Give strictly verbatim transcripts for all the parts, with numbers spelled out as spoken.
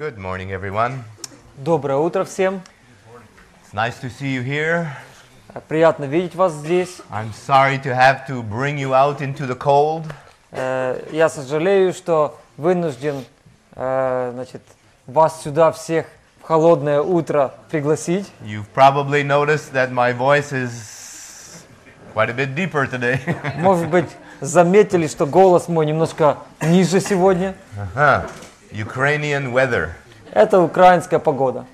Good morning, everyone. Доброе утро всем. It's nice to see you here. Приятно видеть вас здесь. I'm sorry to have to bring you out into the cold. Э, Я сожалею, что вынужден э, значит, вас сюда всех в холодное утро пригласить. You've probably noticed that my voice is quite a bit deeper today. Может быть, заметили, что голос мой немножко ниже сегодня. Uh-huh. Ukrainian weather. Это украинская погода.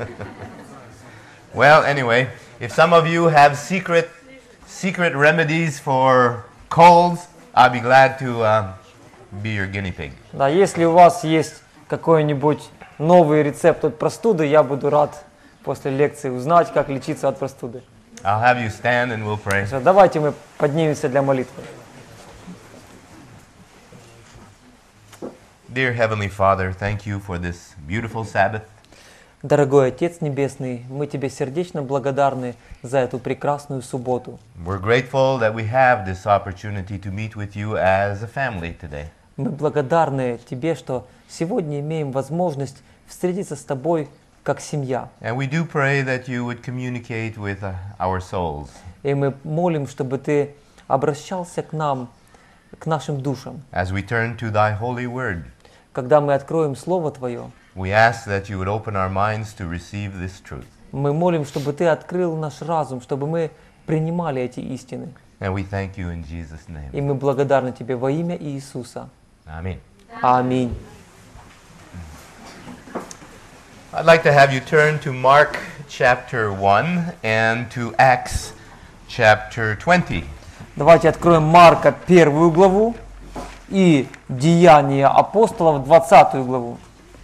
Well, anyway, if some of you have secret secret remedies for colds, I'll be glad to uh, be your guinea pig. Да, если у вас есть какой-нибудь новый рецепт от простуды, я буду рад после лекции узнать, как лечиться от простуды. I'll have you stand and we'll pray. Давайте мы поднимемся для молитвы. Dear Heavenly Father, thank you for this beautiful Sabbath. Дорогой Отец Небесный, мы Тебе сердечно благодарны за эту прекрасную субботу. We're grateful that we have this opportunity to meet with you as a family today. Мы благодарны Тебе, что сегодня имеем возможность встретиться с Тобой как семья. And we do pray that you would communicate with uh, our souls. И мы молим, чтобы Ты обращался к нам, к нашим душам. As we turn to thy holy word, Когда мы откроем Слово Твое, we ask that you would open our minds to receive this truth. мы молим, чтобы Ты открыл наш разум, чтобы мы принимали эти истины. And we thank you in Jesus' name. И мы благодарны Тебе во имя Иисуса. Amen. Аминь. I'd like to have you turn to Mark chapter one and to Acts chapter twenty. Давайте откроем Марка первую главу и Деяния апостолов двадцатую главу.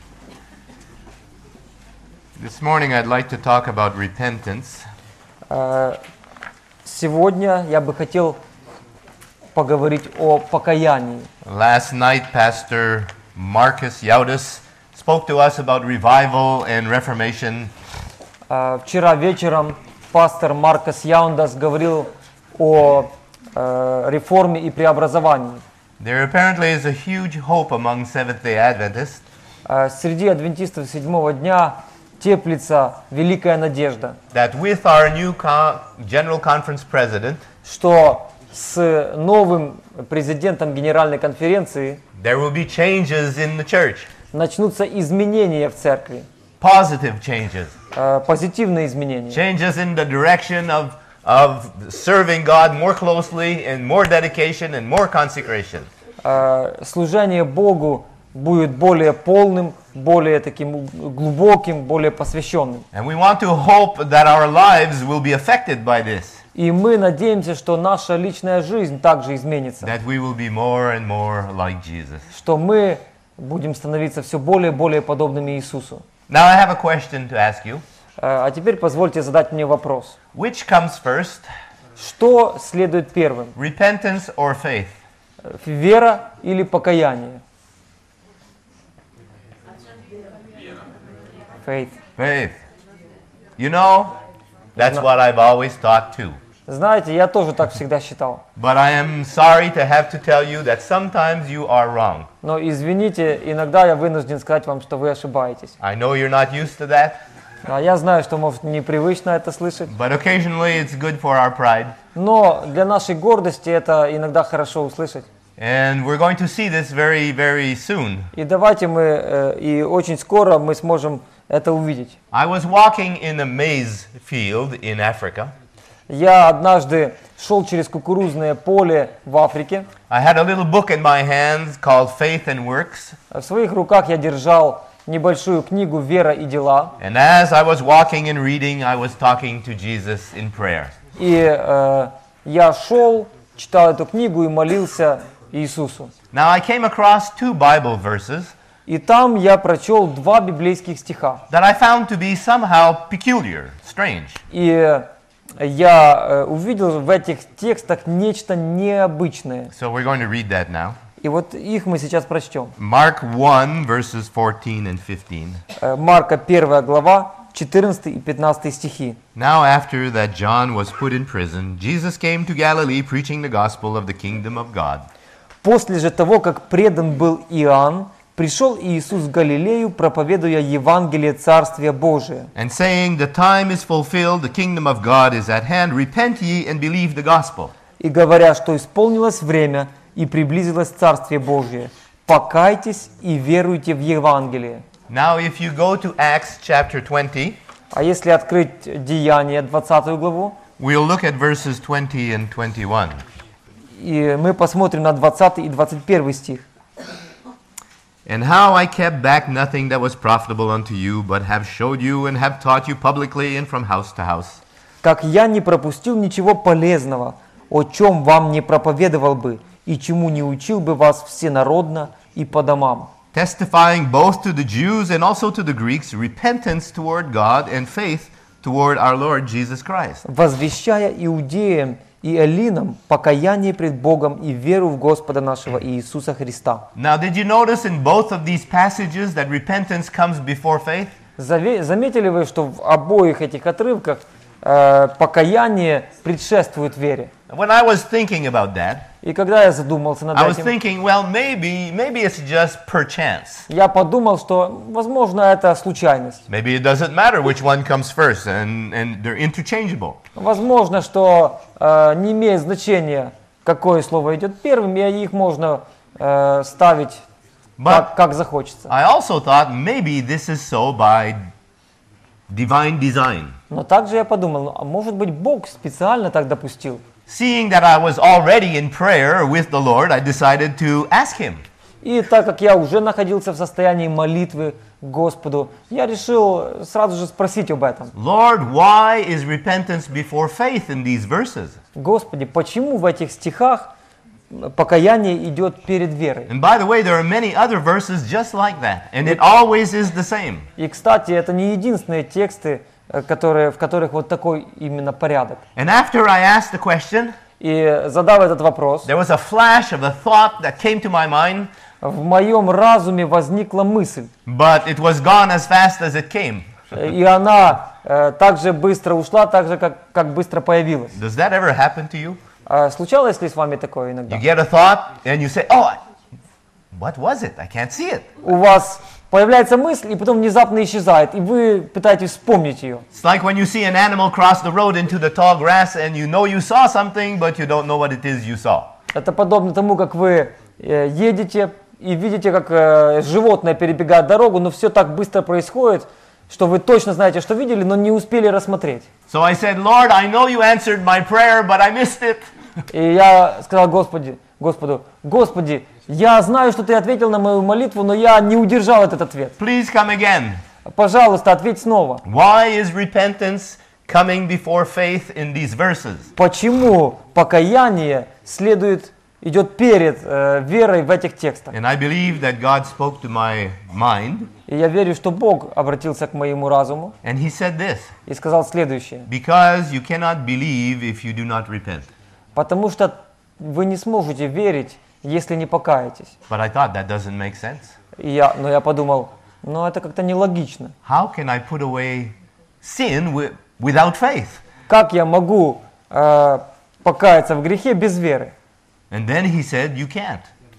This morning I'd like to talk about repentance. Э, Сегодня я бы хотел поговорить о покаянии. Last night, Pastor Marcus Yaudis spoke to us about revival and reformation. Э, Вчера вечером пастор Маркос Яундас говорил о э, реформе и преобразовании. There apparently is a huge hope among Seventh-day Adventists Э, Среди адвентистов седьмого дня теплится великая надежда, that with our new co- General Conference President, что с новым президентом Генеральной конференции there will be changes in the church, начнутся изменения в церкви, positive changes, э, позитивные изменения, changes in the direction of, of serving God more closely and more dedication and more consecration. Э, служение Богу будет более полным, более таким глубоким, более посвященным. And we want to hope that our lives will be affected by this, И мы надеемся, что наша личная жизнь также изменится, that we will be more and more like Jesus. что мы будем становиться все более и более подобными Иисусу. Now I have a question to ask you. Э, А теперь позвольте задать мне вопрос. Which comes first, Что следует первым? repentance or faith? Э, Вера или покаяние? Faith. Faith. You know, that's what I've always thought too. Знаете, я тоже так всегда считал. But I am sorry to have to tell you that sometimes you are wrong. Но извините, иногда я вынужден сказать вам, что вы ошибаетесь. I know you're not used to that, А я знаю, что, может, непривычно это слышать, but occasionally it's good for our pride. но для нашей гордости это иногда хорошо услышать. And we're going to see this very, very soon. И давайте мы, э, и очень скоро мы сможем это увидеть. I was walking in a maize field in Africa. Я однажды шел через кукурузное поле в Африке. I had a little book in my hands called Faith and Works. В своих руках я держал небольшую книгу «Вера и дела». And as I was walking and reading, I was talking to Jesus in prayer. И э, я шел, читал эту книгу и молился Иисусу. Now I came across two Bible verses И там я прочел два библейских стиха. that I found to be somehow peculiar, strange. И я э, увидел в этих текстах нечто необычное. So we're going to read that now. И вот их мы сейчас прочтем. Mark one, verses fourteen and fifteen. Э, Марка первая глава, четырнадцатый и пятнадцатый стихи. Now after that John was put in prison, Jesus came to Galilee preaching the gospel of the kingdom of God. После же того, как предан был Иоанн, пришел Иисус в Галилею, проповедуя Евангелие Царствия Божия, and saying, The time is fulfilled, the kingdom of God is at hand, repent ye and believe the gospel. и говоря, что исполнилось время и приблизилось Царствие Божие. Покайтесь и веруйте в Евангелие. Now, if you go to Acts chapter twenty, А если открыть Деяния, двадцатую главу, we'll look at verses twenty and twenty-one. и мы посмотрим на двадцатый и двадцать первый стих. And how I kept back nothing that was profitable unto you, but have showed you and have taught you publicly and from house to house. Как я не пропустил ничего полезного, о чем вам не проповедовал бы, и чему не учил бы вас всенародно и по домам. Testifying both to the Jews and also to the Greeks repentance toward God and faith toward our Lord Jesus Christ. Возвещая иудеям и эллинам покаяние пред Богом и веру в Господа нашего Иисуса Христа. Now, did you notice in both of these passages that repentance comes before faith? Заве- Заметили вы, что в обоих этих отрывках э, покаяние предшествует вере? When I was thinking about that, И когда я задумался над I was этим, thinking, well, maybe, maybe it's just perchance. я подумал, что, возможно, это случайность. Maybe it doesn't matter which one comes first, and, and they're interchangeable. Возможно, что э, не имеет значения, какое слово идет первым, и их можно э, ставить But как, как захочется. I also thought maybe this is so by divine design. Но также я подумал, ну, а может быть Бог специально так допустил? Seeing that I was already in prayer with the Lord, I decided to ask Him. И так как я уже находился в состоянии молитвы к Господу, я решил сразу же спросить об этом. Lord, why is repentance before faith in these verses? Господи, почему в этих стихах покаяние идет перед верой? And by the way, there are many other verses just like that, and it always is the same. И, кстати, это не единственные тексты, э, которые, в которых вот такой именно порядок. And after I asked the question, И задав этот вопрос, there was a flash of a thought that came to my mind, в моем разуме возникла мысль, but it was gone as fast as it came. э, и она э, так же быстро ушла, так же, как, как быстро появилась. Does that ever happen to you? А случалось ли с вами такое иногда? You get a thought and you say, oh, what was it? I can't see it. У вас появляется мысль, и потом внезапно исчезает, и вы пытаетесь вспомнить ее. It's like when you see an animal cross the road into the tall grass and you know you saw something, but you don't know what it is you saw. Это подобно тому, как вы э, едете и видите, как э, животное перебегает дорогу, но все так быстро происходит, что вы точно знаете, что видели, но не успели рассмотреть. So I said, Lord, I know you answered my prayer, but I missed it. И я сказал Господи, Господу, Господи, я знаю, что Ты ответил на мою молитву, но я не удержал этот ответ. Please come again. Пожалуйста, ответь снова. Why is repentance coming before faith in these verses? Почему покаяние следует, идет перед э, верой в этих текстах? And I believe that God spoke to my mind, И я верю, что Бог обратился к моему разуму and He said this, и сказал следующее. because you cannot believe if you do not repent. Потому что вы не сможете верить, если не покаетесь. But I thought that doesn't make sense. И я, но я подумал, ну это как-то нелогично. How can I put away sin wi- without faith? Как я могу э, покаяться в грехе без веры? And then He said, you can't.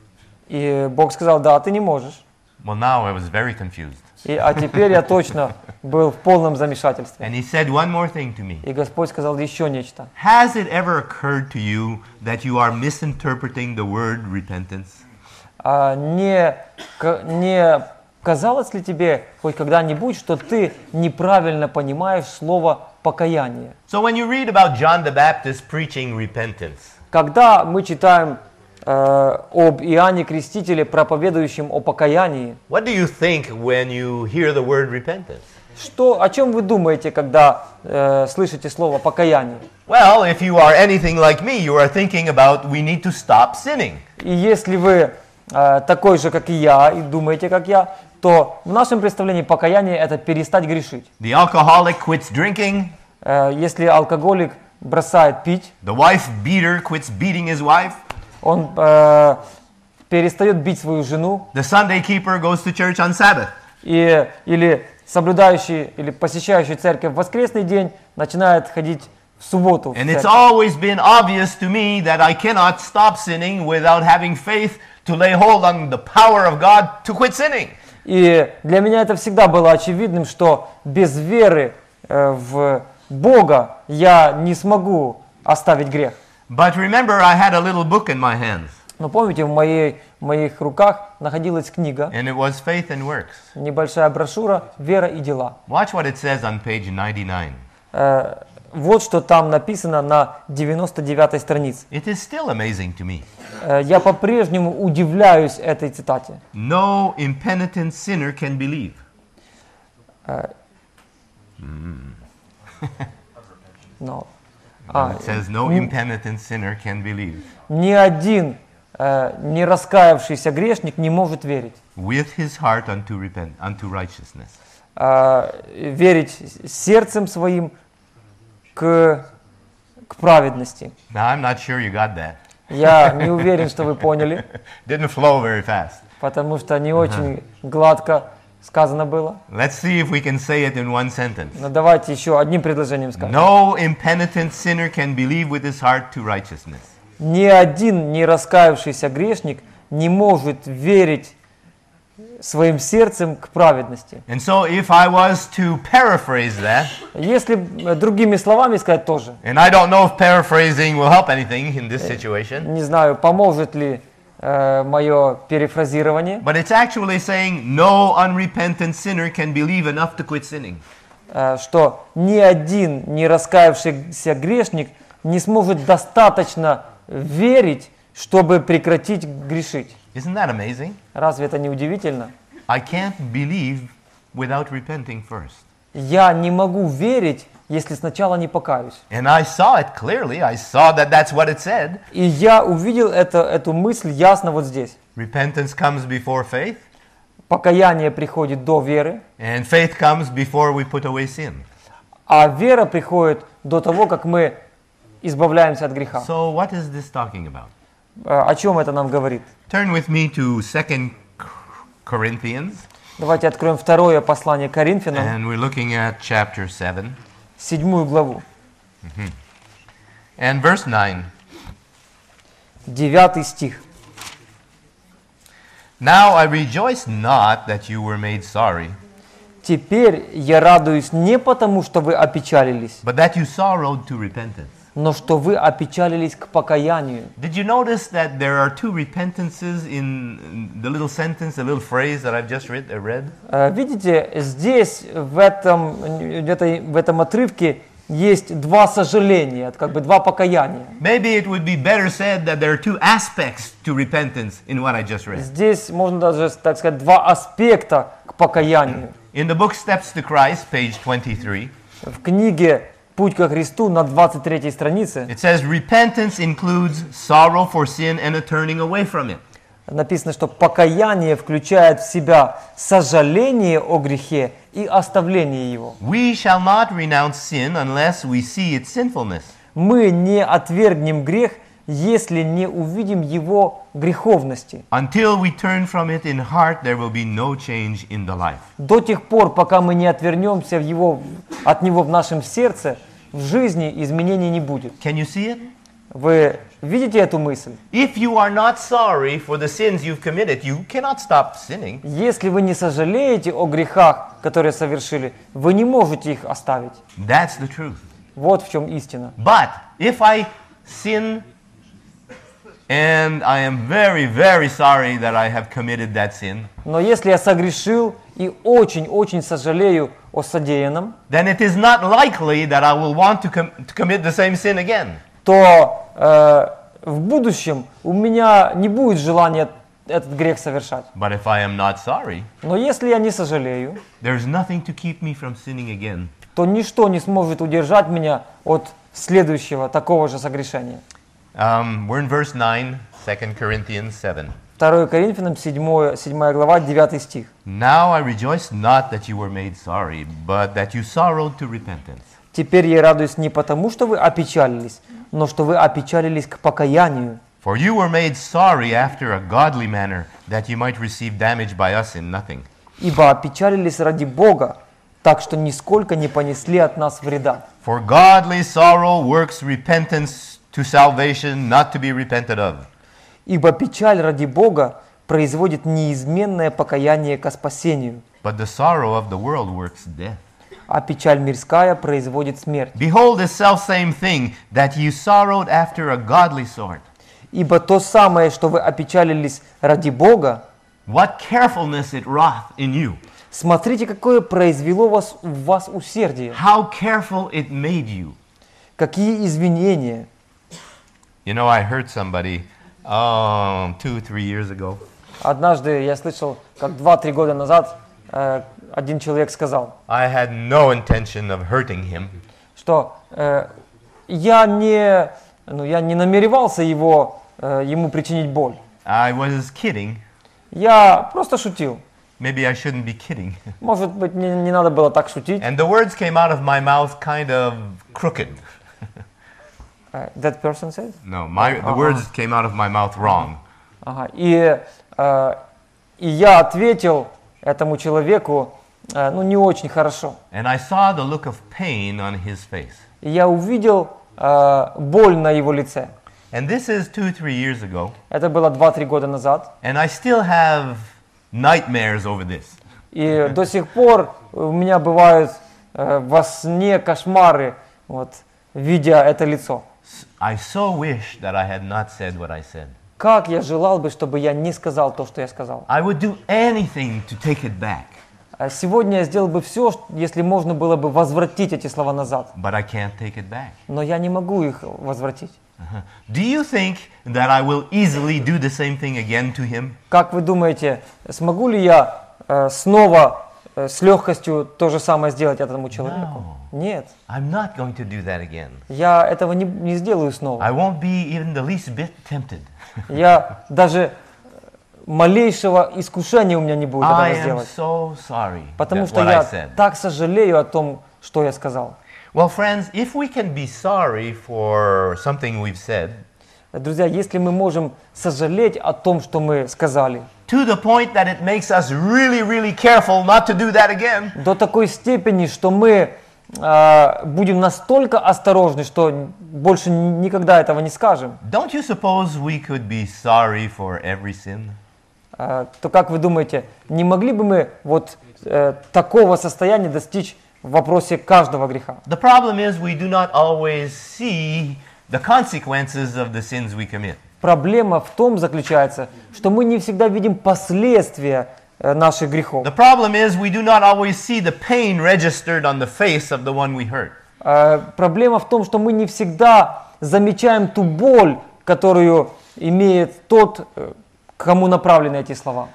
И Бог сказал, да, ты не можешь. Well, now I was very confused. И, а теперь я точно был в полном замешательстве. And He said one more thing to me. И Господь сказал еще нечто. Has it ever occurred to you that you are misinterpreting the word repentance? А не, к- не казалось ли тебе хоть когда-нибудь, что ты неправильно понимаешь слово покаяние? So when you read about John the Baptist preaching repentance, Когда мы читаем э, об Иоанне Крестителе, проповедующем о покаянии, what do you think when you hear the word repentance? что, о чем вы думаете, когда э, слышите слово покаяние? Well, if you are anything like me, you are thinking about we need to stop sinning. И если вы э, такой же, как и я, и думаете, как я, то в нашем представлении покаяние – это перестать грешить. The alcoholic quits drinking, Э, если алкоголик бросает пить, the wife beater quits beating his wife, он э, перестает бить свою жену, the Sunday keeper goes to church on Sabbath. и, или соблюдающий или посещающий церковь в воскресный день начинает ходить в субботу. в And it's церковь. always been obvious to me that I cannot stop sinning without having faith to lay hold on the power of God to quit sinning. И для меня это всегда было очевидным, что без веры э, в Бога я не смогу оставить грех. But remember, I had a little book in my hands, Но помните, в, моей, в моих руках находилась книга, and it was Faith and Works. небольшая брошюра «Вера и дела». Watch what it says on page ninety-nine. Э, вот что там написано на девяносто девятой странице. It is still amazing to me. Э, я по-прежнему удивляюсь этой цитате. No impenitent sinner can believe. Но, а, It says no impenitent sinner can believe. ни один э, не раскаявшийся грешник не может верить. With his heart unto repent, unto righteousness. Э, верить сердцем своим к, к праведности. Now, I'm not sure you got that. Я не уверен, что вы поняли, Didn't flow very fast. потому что не очень гладко сказано было. Let's see if we can say it in one sentence. Но давайте еще одним предложением скажем. No impenitent sinner can believe with his heart to righteousness. Ни один не раскаявшийся грешник не может верить своим сердцем к праведности. And so if I was to paraphrase that, Если э, другими словами сказать тоже, and I don't know if paraphrasing will help anything in this situation, не знаю, поможет ли э, мое перефразирование, but it's actually saying no unrepentant sinner can believe enough to quit sinning. э, что ни один не раскаявшийся грешник не сможет достаточно верить, чтобы прекратить грешить. Isn't that amazing? Разве это не удивительно? I can't believe without repenting first. Я не могу верить, если сначала не покаюсь. And I saw it clearly. I saw that that's what it said. И я увидел это, эту мысль ясно вот здесь. Repentance comes before faith, Покаяние приходит до веры, and faith comes before we put away sin. а вера приходит до того, как мы избавляемся от греха. So what is this talking about? Э, О чем это нам говорит? Turn with me to Second Corinthians, Давайте откроем второе послание к Коринфянам, and we're looking at chapter seven седьмую главу, and verse nine. девятый стих. Now I rejoice not that you were made sorry, «Теперь я радуюсь не потому, что вы опечалились, but that you sorrowed to repentance. но что вы опечалились к покаянию». Did you notice that there are two repentances in the little sentence, the little phrase that I've just read? uh, read? Э, Видите, здесь, в этом, в этой- в этом отрывке, есть два сожаления, как бы два покаяния. Maybe it would be better said that there are two aspects to repentance in what I just read. Здесь можно даже, так сказать, два аспекта к покаянию. In the book Steps to Christ, page twenty-three, В книге «Путь ко Христу» на двадцать третьей странице it says repentance includes sorrow for sin and a turning away from it. написано, что покаяние включает в себя сожаление о грехе и оставление его. We shall not renounce sin unless we see its sinfulness. Мы не отвергнем грех, если не увидим его греховности. Until we turn from it in heart, there will be no change in the life. До тех пор, пока мы не отвернемся в его, от него в нашем сердце, в жизни изменений не будет. Can you see it? Вы видите эту мысль? If you are not sorry for the sins you've committed, you cannot stop sinning. Если вы не сожалеете о грехах, которые совершили, вы не можете их оставить. That's the truth. Вот в чем истина. But if I sin and I am very, very sorry that I have committed that sin, Но если я согрешил и очень-очень сожалею о содеянном, then it is not likely that I will want to, com- to commit the same sin again. то э, в будущем у меня не будет желания этот грех совершать. But if I am not sorry, Но если я не сожалею, there's nothing to keep me from sinning again. то ничто не сможет удержать меня от следующего такого же согрешения. Um, we're in verse nine, Second Corinthians seven. второе Коринфянам, седьмая глава, девятый стих. Now I rejoice not that you were made sorry, but that you sorrowed to repentance. «Теперь я радуюсь не потому, что вы опечалились, но что вы опечалились к покаянию. For you were made sorry after a godly manner, that you might receive damage by us in nothing. Ибо опечалились ради Бога, так что нисколько не понесли от нас вреда». For godly sorrow works repentance to salvation, not to be repented of. Ибо печаль ради Бога производит неизменное покаяние ко спасению, But the sorrow of the world works death. а печаль мирская производит смерть. Behold this selfsame thing, that you sorrowed after a godly sort. Ибо то самое, что вы опечалились ради Бога, What carefulness it wrought in you. смотрите, какое произвело вас, в вас усердие, How careful it made you. какие извинения. You know, I heard somebody um, two, three years ago. Однажды я слышал, как два-три года назад э, один человек сказал, I had no intention of hurting him. что э, я, не, ну, я не намеревался его, э, ему причинить боль. I was kidding. Я просто шутил. Maybe I shouldn't be kidding. Может быть, не, не надо было так шутить. And the words came out of my mouth kind of crooked. Uh, that person said? No, my, the Uh-huh. words came out of my mouth wrong. Ага. И, э, и я ответил этому человеку, э, ну, не очень хорошо. And I saw the look of pain on his face. И я увидел э, боль на его лице. And this is two, three years ago. Это было два-три года назад. And I still have nightmares over this. И до сих пор у меня бывают э, во сне кошмары, вот, видя это лицо. I so wish that I had not said what I said. Как я желал бы, чтобы я не сказал то, что я сказал. I would do anything to take it back, А сегодня я сделал бы все, если можно было бы возвратить эти слова назад. but I can't take it back. Но я не могу их возвратить. Uh-huh. Do you think that I will easily do the same thing again to him? Как вы думаете, смогу ли я э, снова э, с легкостью то же самое сделать этому человеку? Нет, I'm not going to do that again. я этого не, не сделаю снова. I won't be even the least bit tempted. Я даже малейшего искушения у меня не будет I этого am сделать. so sorry Потому that что what I я said. так сожалею о том, что я сказал. Well, friends, if we can be sorry for something we've said, Друзья, если мы можем сожалеть о том, что мы сказали, to the point that it makes us really, really careful not to do that again, до такой степени, что мы э, будем настолько осторожны, что больше никогда этого не скажем, don't you suppose we could be sorry for every sin? э, то как вы думаете, не могли бы мы вот э, такого состояния достичь в вопросе каждого греха? The problem is we do not always see the consequences of the sins we commit. Проблема в том заключается, что мы не всегда видим последствия э, наших грехов. The problem is we do not always see the pain registered on the face of the one we hurt. Э, Проблема в том, что мы не всегда замечаем ту боль, которую имеет тот, э, кому направлены эти слова.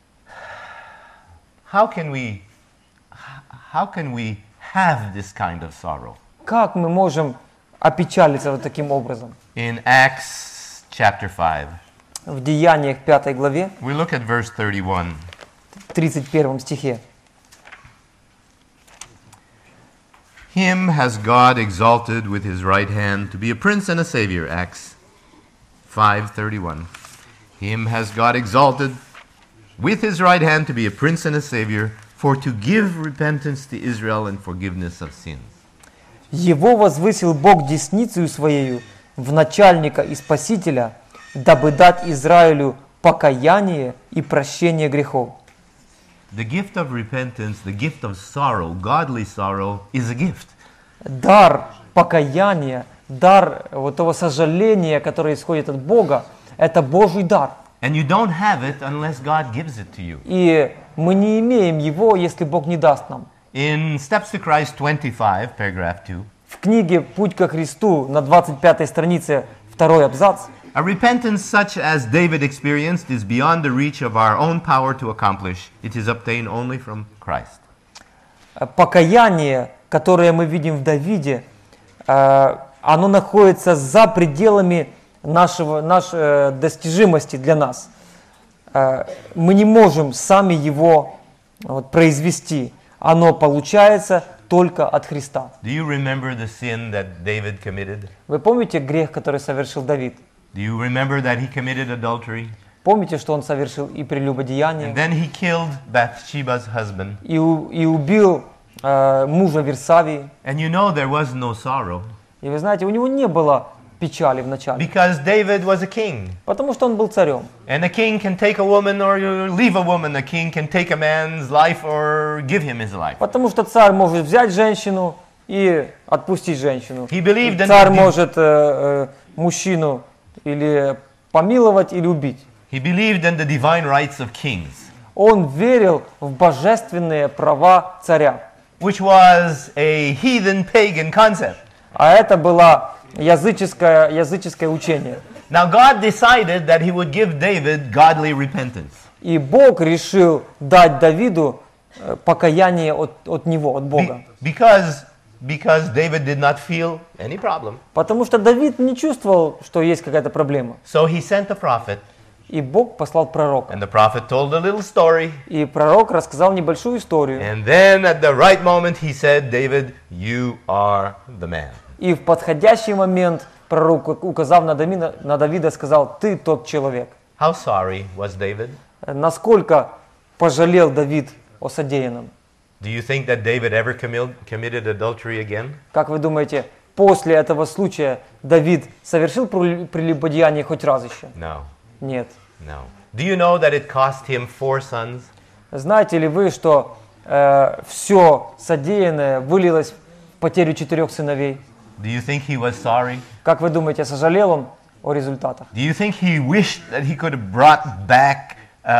How can we how can we have this kind of sorrow? Как мы можем опечалиться вот таким образом? In Acts chapter five, В Деяниях пятой главе, we look at verse thirty-one. тридцать первом стихе. Him has God exalted with his right hand to be a prince and a savior. Acts five thirty-one. Him has God exalted with his right hand to be a prince and a savior, for to give repentance to Israel and forgiveness of sins. Его возвысил Бог десницею Своею в начальника и спасителя, дабы дать Израилю покаяние и прощение грехов. The gift of repentance, the gift of sorrow, godly sorrow, is a gift. Дар покаяния, дар вот того сожаления, которое исходит от Бога, это Божий дар. And you don't have it unless God gives it to you. И мы не имеем его, если Бог не даст нам. In Steps to Christ twenty-five, paragraph two, В книге «Путь ко Христу» на двадцать пятой странице второй абзац. a repentance such as David experienced is beyond the reach of our own power to accomplish. It is obtained only from Christ. Покаяние, которое мы видим в Давиде, э, оно находится за пределами нашего, нашей достижимости для нас. Э, Мы не можем сами его вот, произвести. Оно получается только от Христа. Do you remember the sin that David committed? Вы помните грех, который совершил Давид? Do you remember that he committed adultery? Помните, что он совершил и And прелюбодеяние, then he killed Bathsheba's husband. и, у- и убил э, мужа Версавии. And you know there was no sorrow И вы знаете, у него не было печали вначале, because David was a king. потому что он был царем. And a king can take a woman or leave a woman. A king can take a man's life or give him his life. Потому что царь может взять женщину и отпустить женщину. He believed in Царь the, может э, э, мужчину или помиловать, или убить. he believed in the divine rights of kings, Он верил в божественные права царя. which was a heathen pagan concept. А это было языческое, языческое учение. Now God decided that he would give David godly repentance. И Бог решил дать Давиду э, покаяние от, от него, от Бога. Be- because, because David did not feel any problem. Потому что Давид не чувствовал, что есть какая-то проблема. So he sent a prophet, И Бог послал пророка. and the prophet told a little story. И пророк рассказал небольшую историю. And then at the right moment he said, David, you are the man. И в подходящий момент пророк, указав на Давида, на Давида, сказал: «Ты тот человек». How sorry was David? Насколько пожалел Давид о содеянном? Do you think that David ever commi- committed adultery again? Как вы думаете, после этого случая Давид совершил прел- прелюбодеяние хоть раз еще? No, Нет. no. Do you know that it cost him four sons? Знаете ли вы, что э, все содеянное вылилось в потерю четырех сыновей? Do you think he was sorry? Как вы думаете, сожалел он о результатах? Do you think he wished that he could have brought back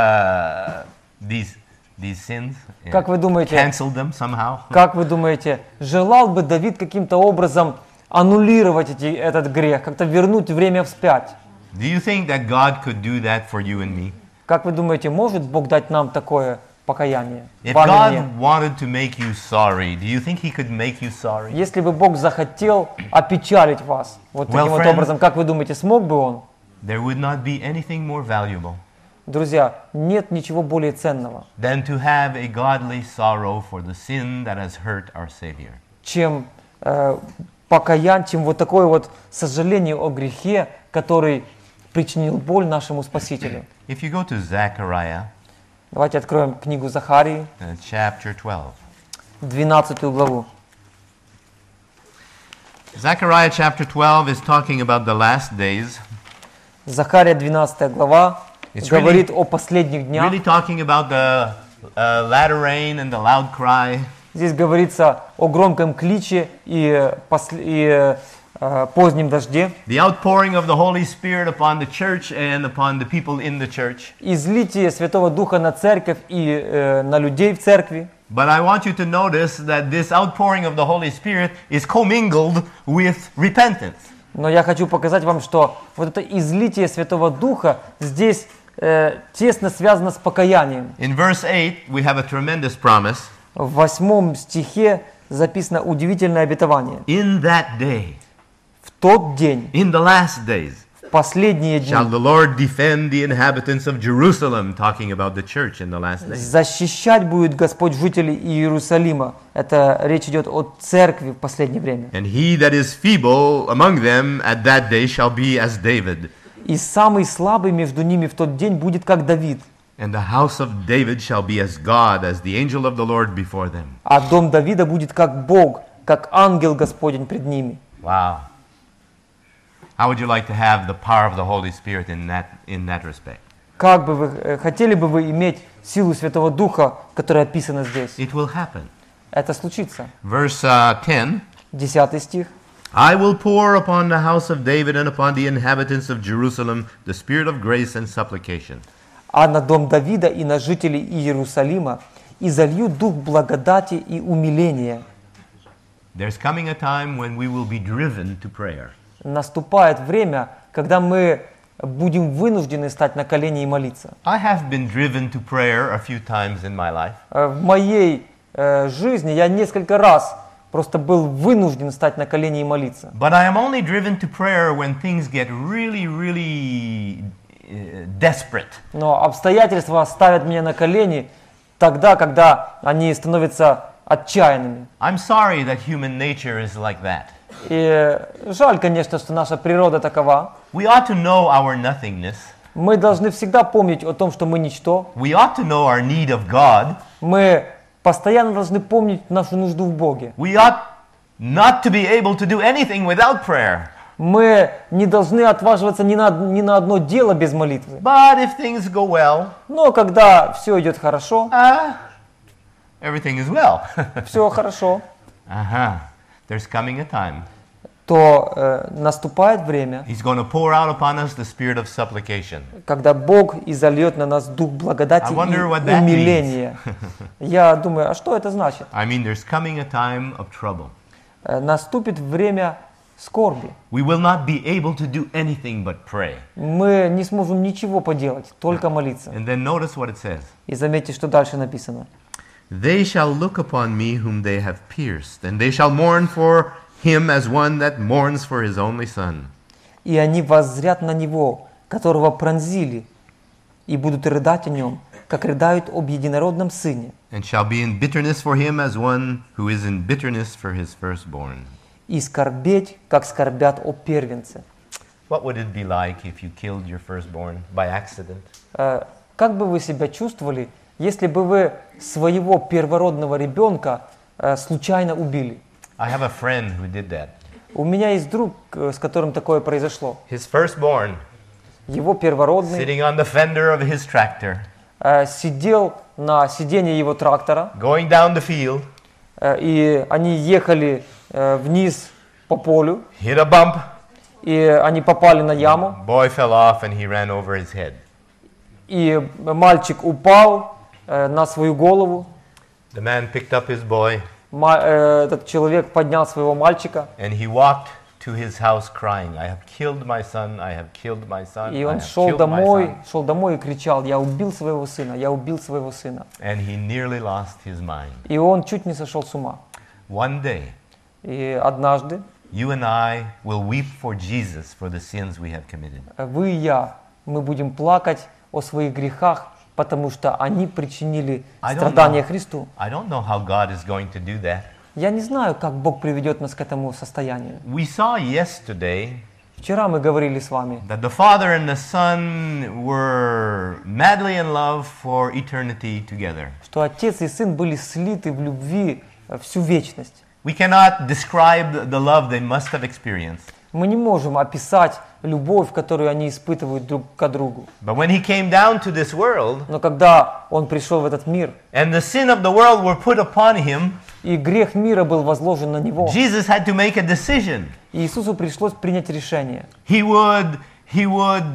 uh, these, these sins? and Как вы думаете, canceled them somehow? как вы думаете, желал бы Давид каким-то образом аннулировать эти, этот грех, как-то вернуть время вспять? Do you think that God could do that for you and me? Как вы думаете, может Бог дать нам такое покаяние? If Вам и God мне? wanted to make you sorry, do you think he could make you sorry? Если бы Бог захотел опечалить вас, вот Well, таким вот friends- образом, как вы думаете, смог бы Он? There would not be anything more valuable Друзья, нет ничего более ценного, than to have a godly sorrow for the sin that has hurt our Savior. чем э, покаяние, чем вот такое вот сожаление о грехе, который причинил боль нашему Спасителю. If you go to Zechariah, Давайте откроем книгу Захарии, uh, chapter twelve. двенадцатую главу. Zechariah chapter twelve is talking about the last days, Захария двенадцатая глава It's говорит о последних днях. really talking about the uh, latter rain and the loud cry. Здесь говорится о громком кличе и, э, посл- и э, позднем дожде, The outpouring of the Holy Spirit upon the church and upon the people in the church. излитие Святого Духа на церковь и э, на людей в церкви. But I want you to notice that this outpouring of the Holy Spirit is commingled with repentance. Но я хочу показать вам, что вот это излитие Святого Духа здесь э, тесно связано с покаянием. In verse eight, we have a tremendous promise. В восьмом стихе записано удивительное обетование. In that day, В тот день, in the last days, в последние дни, shall the Lord defend the inhabitants of Jerusalem, talking about the church in the last days. защищать будет Господь жителей Иерусалима. Это речь идет о церкви в последнее время. And he that is feeble among them at that day shall be as David, И самый слабый между ними в тот день будет как Давид, and the house of David shall be as God, as the angel of the Lord before them. а дом Давида будет как Бог, как ангел Господень пред ними. Wow. How would you like to have the power of the Holy Spirit in that, in that respect? Как бы вы э, хотели бы вы иметь силу Святого Духа, которая описана здесь? It will happen. Это случится. Verse uh, ten. Десятый стих. I will pour upon the house of David and upon the inhabitants of Jerusalem the spirit of grace and supplication. А на дом Давида и на жителей Иерусалима и залью дух благодати и умиления. There's coming a time when we will be driven to prayer. Наступает время, когда мы будем вынуждены стать на колени и молиться. I have been driven to prayer a few times in my life. Э, В моей э, жизни я несколько раз просто был вынужден стать на колени и молиться. But I am only driven to prayer when things get really, really uh, desperate. Но обстоятельства ставят меня на колени тогда, когда они становятся отчаянными. I'm sorry that human nature is like that. И жаль, конечно, что наша природа такова. We ought to know our nothingness. Мы должны всегда помнить о том, что мы ничто. We ought to know our need of God. Мы постоянно должны помнить нашу нужду в Боге. We ought not to be able to do anything without prayer. Мы не должны отваживаться ни на, ни на одно дело без молитвы. But if things go well, Но когда все идет хорошо, uh, everything is well. все хорошо, uh-huh. There's coming a time. то э, наступает время, He's going to pour out upon us the spirit of supplication. когда Бог изольет на нас дух благодати I wonder what и that умиления. Я думаю, а что это значит? I mean, there's coming a time of trouble. Э, Наступит время скорби. We will not be able to do anything but pray. Мы не сможем ничего поделать, только молиться. And then notice what it says. И заметьте, что дальше написано. They shall look upon me whom they have pierced, and they shall mourn for him as one that mourns for his only son. И они воззрят на Него, которого пронзили, и будут рыдать о Нем, как рыдают об единородном Сыне, And shall be in bitterness for him as one who is in bitterness for his firstborn. и скорбеть, как скорбят о первенце. What would it be like if you killed your firstborn by accident? Э, Как бы вы себя чувствовали, если бы вы своего первородного ребенка э, случайно убили? I have a friend who did that. У меня есть друг, э, с которым такое произошло. His firstborn, Его первородный sitting on the fender of his tractor, э, сидел на сиденье его трактора, going down the field, э, и они ехали э, вниз по полю, hit a bump, и они попали на яму, boy fell off and he ran over his head. и мальчик упал э, на свою голову. The man picked up his boy Ма- э, этот человек поднял своего мальчика, and he walked to his house crying, I have killed my son, I have killed my son, и I он have шел killed my домой, son. шел домой и кричал: «Я убил своего сына, я убил своего сына». And he nearly lost his mind. И он чуть не сошел с ума. One day, И однажды you and I will weep for Jesus for the sins we have committed. вы и я, мы будем плакать о своих грехах, потому что они причинили I don't страдания know. Христу. I don't know how God is going to do that. Я не знаю, как Бог приведет нас к этому состоянию. We saw yesterday Вчера мы говорили с вами, that the Father and the Son were madly in love for eternity together. что Отец и Сын были слиты в любви э, всю вечность. We cannot describe the love they must have experienced. Мы не можем описать любовь, которую они испытывают друг к другу. But when he came down to this world, Но когда Он пришел в этот мир, and the sin of the world were put upon him, и грех мира был возложен на Него, Jesus had to make a decision. и Иисусу пришлось принять решение. He would, he would,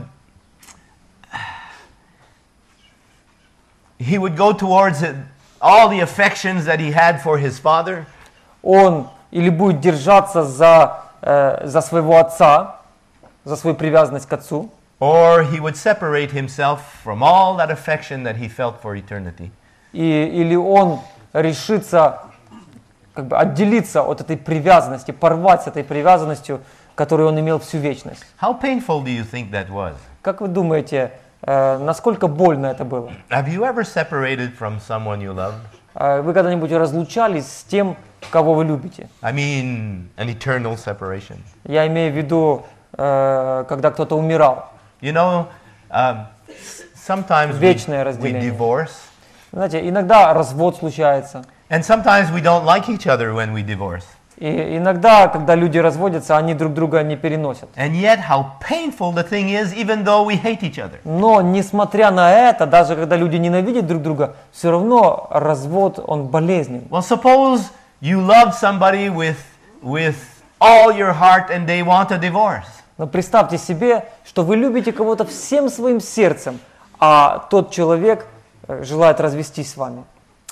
he would go towards it, all the affections that he had for his father, Он или будет держаться за, э, за своего отца, за свою привязанность к отцу, or he would separate himself from all that affection that he felt for eternity. и, или он решится как бы отделиться от этой привязанности, порвать с этой привязанностью, которую он имел всю вечность. How painful do you think that was? Как вы думаете, э, насколько больно это было? Have you ever separated from someone you loved? Э, вы когда-нибудь разлучались с тем, кого вы любите? I mean, an eternal separation. Я имею в виду, э, когда кто-то умирал. You know, um, s- sometimes we, Вечное we разделение. divorce, Знаете, иногда развод случается. and sometimes we don't like each other when we divorce. И иногда, когда люди разводятся, они друг друга не переносят. And yet, how painful the thing is, even though we hate each other. Но, несмотря на это, даже когда люди ненавидят друг друга, все равно развод, он болезнен. Well, suppose you love somebody with, with all your heart and they want a divorce. Но представьте себе, что вы любите кого-то всем своим сердцем, а тот человек э, желает развестись с вами.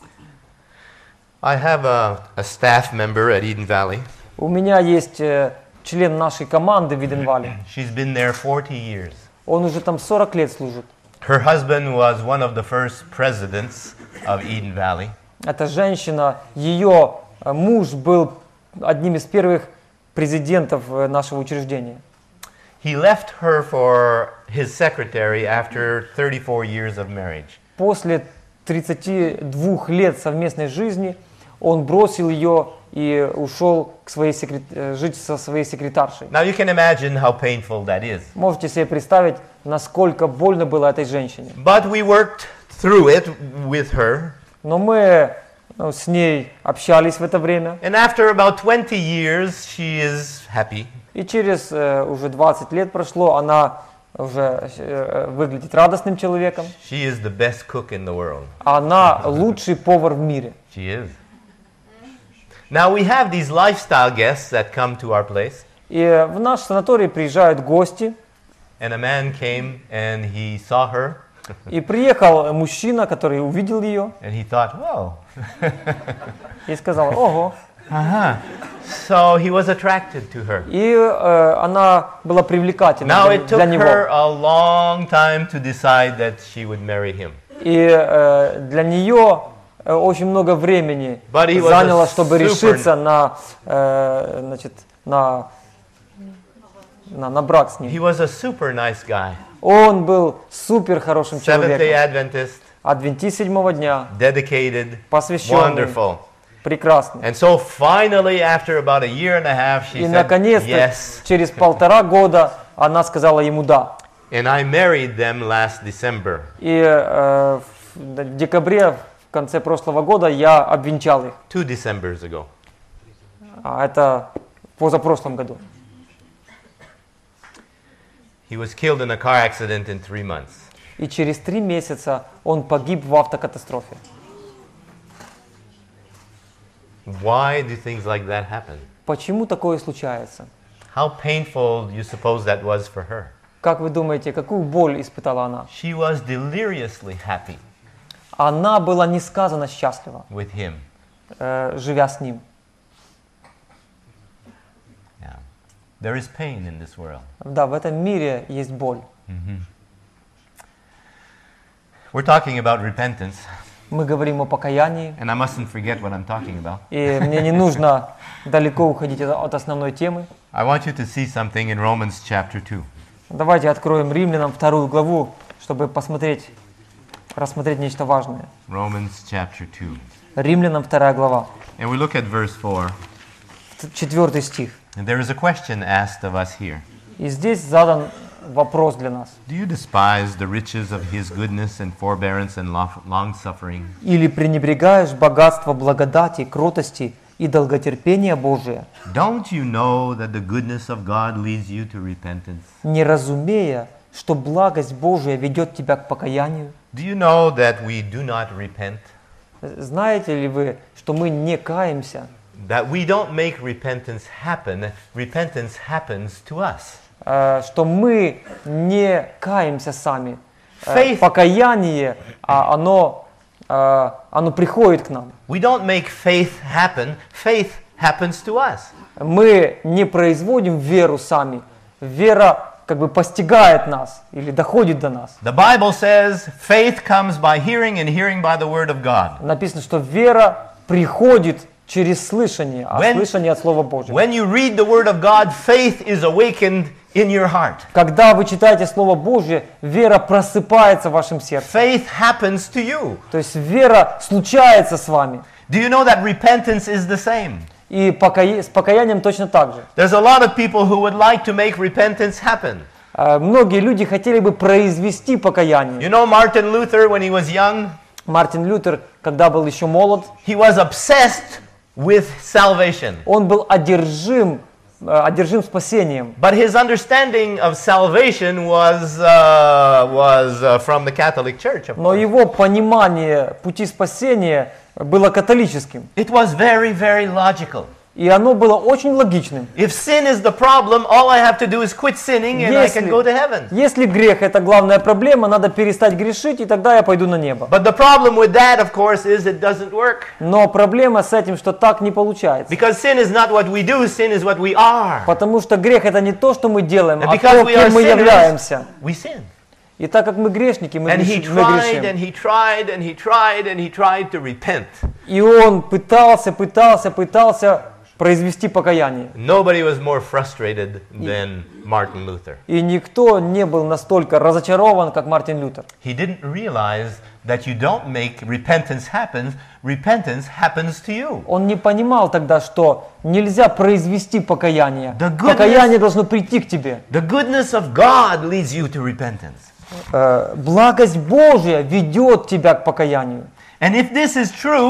I have a, a staff member at Eden Valley. У меня есть э, член нашей команды в Иден-Валли. She's been there forty years. Он уже там сорок лет служит. Her husband was one of the first presidents of Eden Valley. Эта женщина, ее э, муж был одним из первых президентов э, нашего учреждения. He left her for his secretary after thirty-four years of marriage. После тридцати двух лет совместной жизни он бросил ее и ушел к своей секрет... э, жить со своей секретаршей. Now you can imagine how painful that is. Можете себе представить, насколько больно было этой женщине. But we worked through it with her. Но мы ну, с ней общались в это время. And after about twenty years, she is happy. И через э, уже двадцать лет прошло, она уже э, выглядит радостным человеком. She is the best cook in the world. Она лучший повар в мире. She is. Now we have these lifestyle guests that come to our place. И в наш санаторий приезжают гости. And a man came and he saw her. И приехал мужчина, который увидел ее. And he thought, oh. И сказал, ого. Uh-huh. So he was attracted to her. И э, она была привлекательна Now для, it took для него. her a long time to decide that she would marry him. И э, для нее э, очень много времени But he was заняло, a чтобы super- решиться на, э, значит, на, на, на брак с He ним. was a super nice guy. Он был супер хорошим Seventh-day человеком. Adventist, Адвентист седьмого дня, dedicated, посвященный, wonderful. прекрасный. And so finally, after about a year and a half, she И said, наконец-то, yes. через полтора года, она сказала ему «да». And I married them last December. И э, в декабре, в конце прошлого года, я обвенчал их. Two Decembers ago. А это в позапрошлом году. He was killed in a car accident in three months. И через три месяца он погиб в автокатастрофе. Why do things like that happen? Почему такое случается? How painful do you suppose that was for her? Как вы думаете, какую боль испытала она? She was deliriously happy Она была несказанно счастлива, with him. э, живя с ним. Yeah. There is pain in this world. Да, в этом мире есть боль. We're talking about repentance, Мы говорим о покаянии, and I mustn't forget what I'm talking about. и мне не нужно далеко уходить от от основной темы. I want you to see something in Romans chapter two. Давайте откроем Римлянам вторую главу, чтобы посмотреть, рассмотреть нечто важное. Romans chapter two. Римлянам вторая глава, And we look at verse four. четвертый стих. And there is a question asked of us here. И здесь задан вопрос для нас. Do you despise the riches of his goodness and forbearance and long-suffering, Или пренебрегаешь богатство благодати, кротости и долготерпения Божия, don't you know that the goodness of God leads you to repentance? не разумея, что благость Божия ведет тебя к покаянию? Do you know that we do not repent? Знаете ли вы, что мы не каемся, That we don't make repentance happen, repentance happens to us. э, что мы не каемся сами? Э, Faith- Покаяние, а оно, э, оно приходит к нам. We don't make faith happen, faith happens to us. Мы не производим веру сами. Вера как бы постигает нас или доходит до нас. The Bible says faith comes by hearing and hearing by the word of God. Написано, что вера приходит через слышание, а When- слышание от Слова Божьего. When you read the word of God, faith is awakened in your heart. Когда вы читаете Слово Божье, вера просыпается в вашем сердце. Faith happens to you. То есть вера случается с вами. Do you know that repentance is the same? И покая- с покаянием точно так же. There's a lot of people who would like to make repentance happen. Э, Многие люди хотели бы произвести покаяние. You know Martin Luther, when he was young, Мартин Лютер, когда был еще молод, he was obsessed with salvation. он был одержим, э, одержим спасением. But his understanding of salvation was, uh, was uh, from the Catholic Church, of Но course. его понимание пути спасения было католическим. It was very, very logical. И оно было очень логичным. If sin is the problem, all I have to do is quit sinning and I can go to heaven. Если грех это главная проблема, надо перестать грешить, и тогда я пойду на небо. But the problem with that, of course, is it doesn't work. Но проблема с этим, что так не получается. Because sin is not what we do, sin is what we are. Потому что грех это не то, что мы делаем, And а because то, we are кем мы sinners, являемся. we sin. И так как мы грешники, мы And he грешим. мы tried грешим. and he tried and he tried and he tried to repent. И он пытался, пытался, пытался произвести покаяние. Nobody was more frustrated than Martin Luther. И никто не был настолько разочарован, как Мартин Лютер. He didn't realize that you don't make repentance happen, repentance happens to you. Он не понимал тогда, что нельзя произвести покаяние. The goodness- Покаяние должно прийти к тебе. The goodness of God leads you to repentance. Э, Благость Божья ведет тебя к покаянию. And if this is true,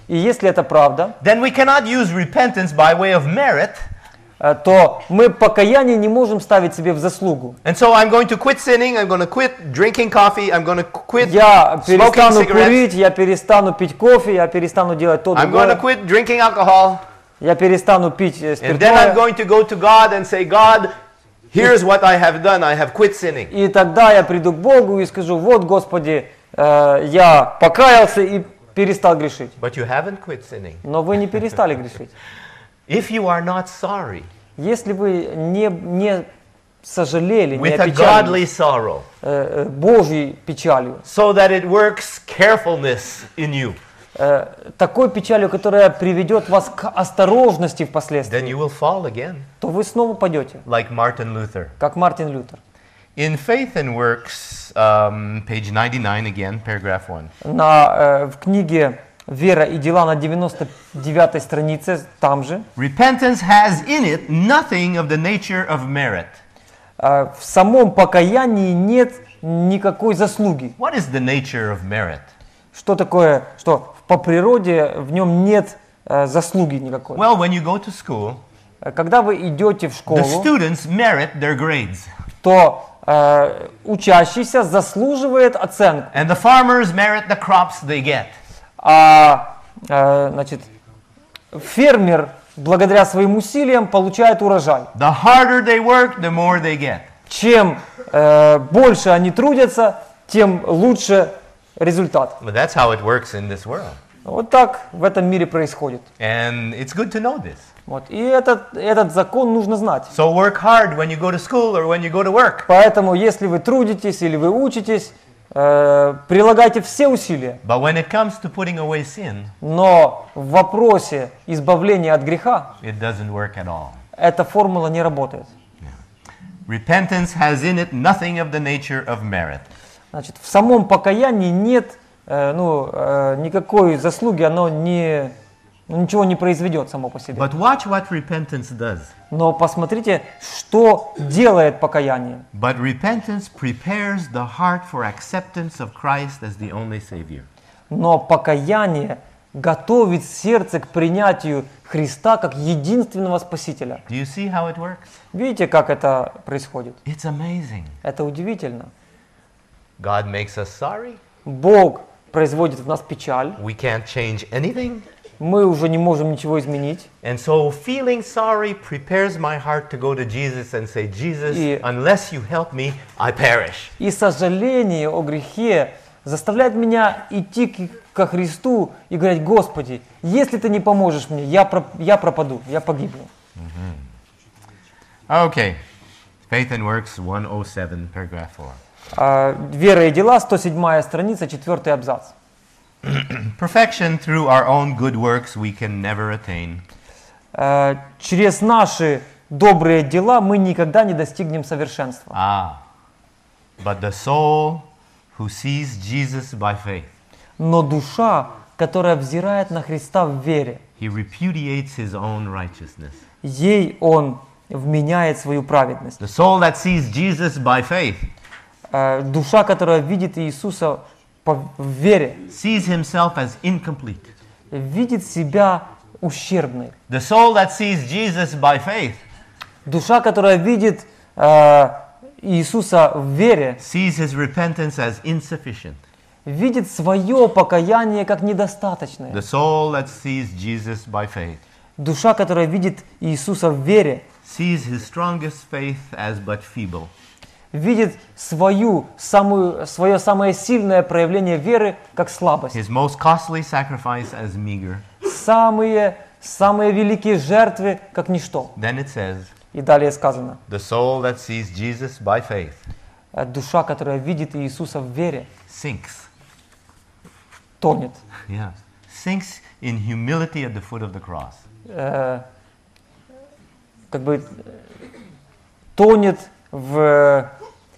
И если это правда, then we cannot use repentance by way of merit. э, то мы покаяние не можем ставить себе в заслугу. And so I'm going to quit sinning, I'm going to quit drinking coffee, I'm going to quit Я smoking перестану cigarettes, курить, я перестану пить кофе, я перестану делать то, I'm going to другое. quit drinking alcohol, Я перестану пить э, and then I'm спиртное. going to go to God and say, God, here's what I have done, I have quit sinning. И тогда я приду к Богу и скажу: вот, Господи, э, я покаялся и перестал грешить. But you haven't quit sinning. Но вы не перестали грешить. If you are not sorry, Если вы не, не сожалели, не with a опечалились godly sorrow, э, э, Божьей печалью, so that it works carefulness in you, э, такой печалью, которая приведет вас к осторожности then впоследствии, you will fall again, то вы снова падете, like Martin Luther. как Мартин Лютер. In Faith and Works, um, page ninety-nine again, paragraph one. На, э, в книге «Вера и дела» на девяносто девятой странице, там же, Repentance has in it nothing of the nature of merit. э, в самом покаянии нет никакой заслуги. What is the nature of merit? Что такое, что по природе в нем нет э, заслуги никакой. Well, when you go to school, Э, Когда вы идете в the школу, students merit their grades. то э, учащийся заслуживает оценку, And the farmers merit the crops they get. а э, значит, фермер благодаря своим усилиям получает урожай. The harder they work, the more they get. Чем э, больше они трудятся, тем лучше результат. But that's how it works in this world. Вот так в этом мире происходит. And it's good to know this. Вот. И этот, этот закон нужно знать. So work hard when you go to school or when you go to work. Поэтому, если вы трудитесь или вы учитесь, э, прилагайте все усилия. But when it comes to putting away sin, Но в вопросе избавления от греха it doesn't work at all. эта формула не работает. Repentance has in it nothing of the nature of merit. Значит, в самом покаянии нет э, ну, э, никакой заслуги, оно не, ну, ничего не произведет само по себе. But watch what repentance does. Но посмотрите, что делает покаяние. But repentance prepares the heart for acceptance of Christ as the only Savior. Но покаяние готовит сердце к принятию Христа как единственного Спасителя. Do you see how it works? Видите, как это происходит? It's amazing. Это удивительно. God makes us sorry. Бог производит в нас печаль. We can't change anything. Мы уже не можем ничего изменить. And so feeling sorry prepares my heart to go to Jesus and say, Jesus, И- unless you help me, I perish. И сожаление о грехе заставляет меня идти к- ко Христу и говорить: Господи, если Ты не поможешь мне, я, проп- я пропаду, я погибну. Okay. Faith and Works one oh seven, paragraph four. А, «Вера и дела», сто седьмая страница, четвертый абзац. Perfection through our own good works we can never attain. А, через наши добрые дела мы никогда не достигнем совершенства. Ah. But the soul who sees Jesus by faith, Но душа, которая взирает на Христа в вере, he repudiates his own righteousness. ей Он вменяет свою праведность. The soul that sees Jesus by faith А, душа, которая видит Иисуса по- в вере, sees himself as incomplete. видит себя ущербной. The soul that sees Jesus by faith Душа, которая видит э, Иисуса в вере, sees his repentance as insufficient. видит свое покаяние как недостаточное. The soul that sees Jesus by faith Душа, которая видит Иисуса в вере, sees his strongest faith as but feeble. видит свою, самую, свое самое сильное проявление веры как слабость. His most costly sacrifice as meager. Самые, самые великие жертвы как ничто. Then it says, И далее сказано: the soul that sees Jesus by faith э, душа, которая видит Иисуса в вере, sinks. тонет. Yeah. Sinks in humility at the foot of the cross. Э, как бы э, тонет в,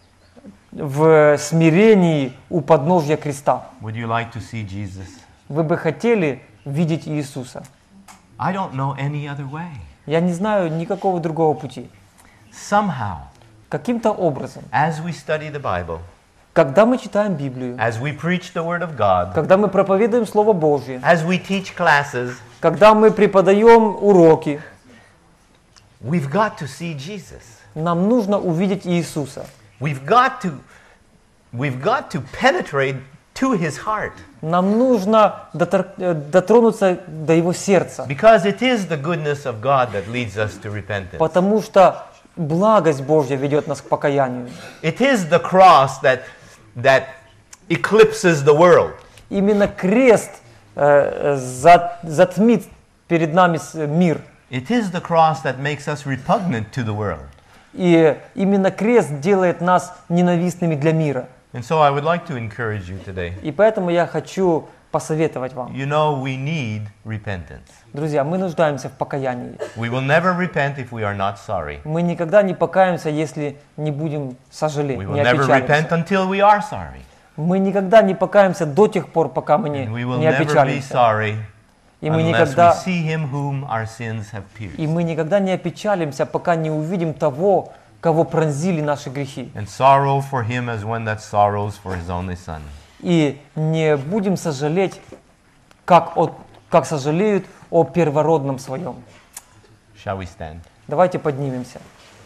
в смирении у подножья креста. Would you like to see Jesus? Вы бы хотели видеть Иисуса? I don't know any other way. Я не знаю никакого другого пути. Somehow, Каким-то образом, as we study the Bible, Когда мы читаем Библию, as we preach the Word of God, когда мы проповедуем Слово Божье, as we teach classes, когда мы преподаем уроки, we've got to see Jesus. нам нужно увидеть Иисуса. We've got to, we've got to penetrate to His heart. Нам нужно дотр- э, дотронуться до Его сердца, Because it is the goodness of God that leads us to repentance. потому что благость Божья ведет нас к покаянию. It is the cross that, that eclipses the world. Именно крест э, за- затмит перед нами с- мир. It is the cross that makes us repugnant to the world. И именно крест делает нас ненавистными для мира. And so I would like to encourage you today. И поэтому я хочу посоветовать вам. You know, we need repentance. Друзья, мы нуждаемся в покаянии. We will never repent if we are not sorry. Мы никогда не покаемся, если не будем сожалеть, We не will never repent опечалимся. until we are sorry. Мы никогда не покаемся до тех пор, пока мы не, And we will не never be опечалимся. sorry И мы, unless we никогда, see Him whom our sins have pierced. и мы никогда не опечалимся, пока не увидим того, кого пронзили наши грехи. And sorrow for Him as one that sorrows for His only Son. И не будем сожалеть, как, о, как сожалеют о первородном своем. Shall we stand? Давайте поднимемся.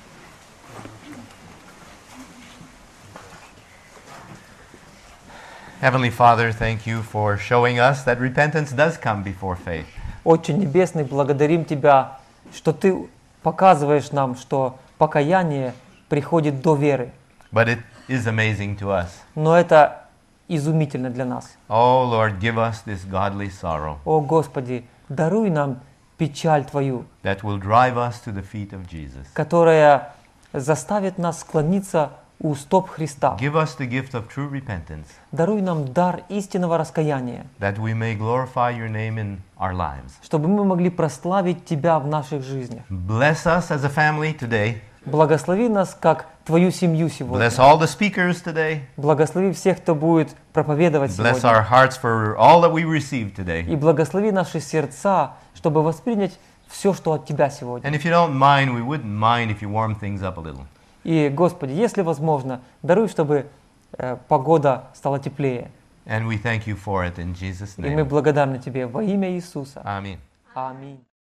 Heavenly Father, thank you for showing us that repentance does come before faith. Отче Небесный, благодарим Тебя, что Ты показываешь нам, что покаяние приходит до веры. But it is amazing to us. Но это изумительно для нас. Oh Lord, give us this godly sorrow О Господи, даруй нам печаль Твою, that will drive us to the feet of Jesus. которая заставит нас склониться у стоп Христа. Give us the gift of true repentance, Даруй нам дар истинного раскаяния, that we may glorify your name in our lives. чтобы мы могли прославить Тебя в наших жизнях. Bless us as a family today. Благослови нас, как Твою семью сегодня. Bless all the speakers today. Благослови всех, кто будет проповедовать Bless сегодня. our hearts for all that we receive today. И благослови наши сердца, чтобы воспринять все, что от Тебя сегодня. And if you don't mind, we wouldn't mind if you warm things up a little. И, Господи, если возможно, даруй, чтобы э, погода стала теплее. And we thank you for it in Jesus' И мы name. благодарны Тебе во имя Иисуса. Amen. Аминь.